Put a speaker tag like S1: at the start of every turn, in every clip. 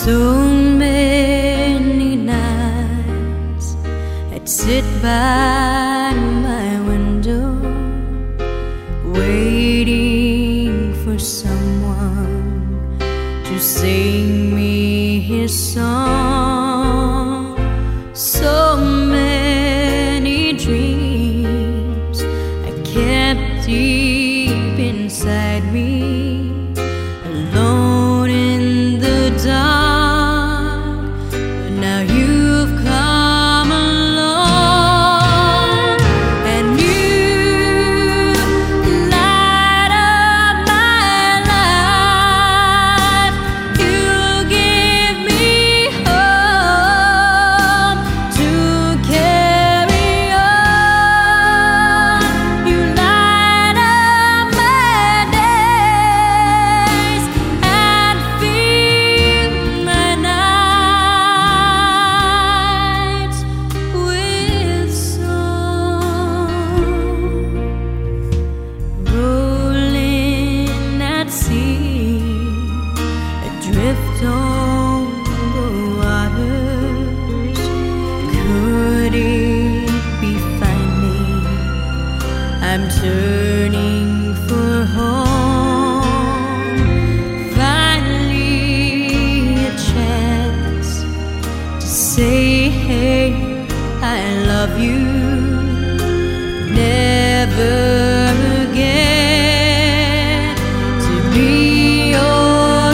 S1: So many nights I'd sit by my window, waiting for someone to sing me his song. So many dreams I kept deep inside me, alone in the dark. But now you've come along, and you light up my life. You give me hope to carry on. You light up my days and fill my nights with song. Rolling at sea, adrift on the waters. Could it be finally I'm turning for home? Finally a chance to say, hey, I love you. Never again to be all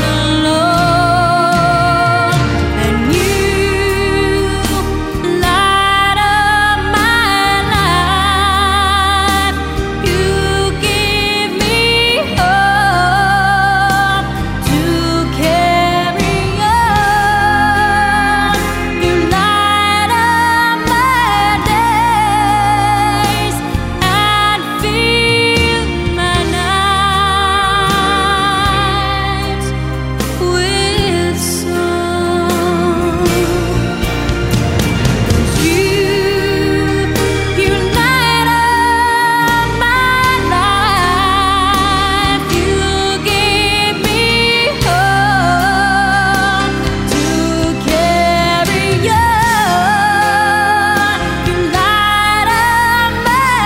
S1: alone. And you light up my life. You give me hope to carry on. You light up my days and fill my nights with song. 'Cause you light up my life. You give me hope to carry on. You light up my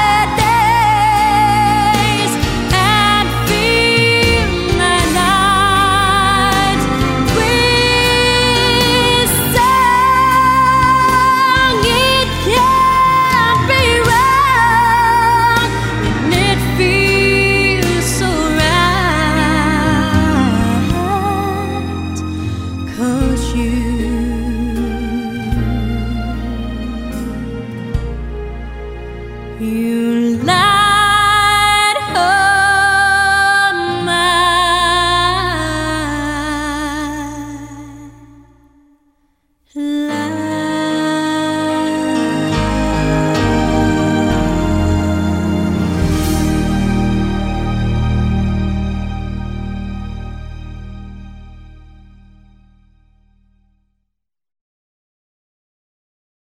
S1: days and fill my nights with song. It can't be wrong, and it feels so right. 'Cause you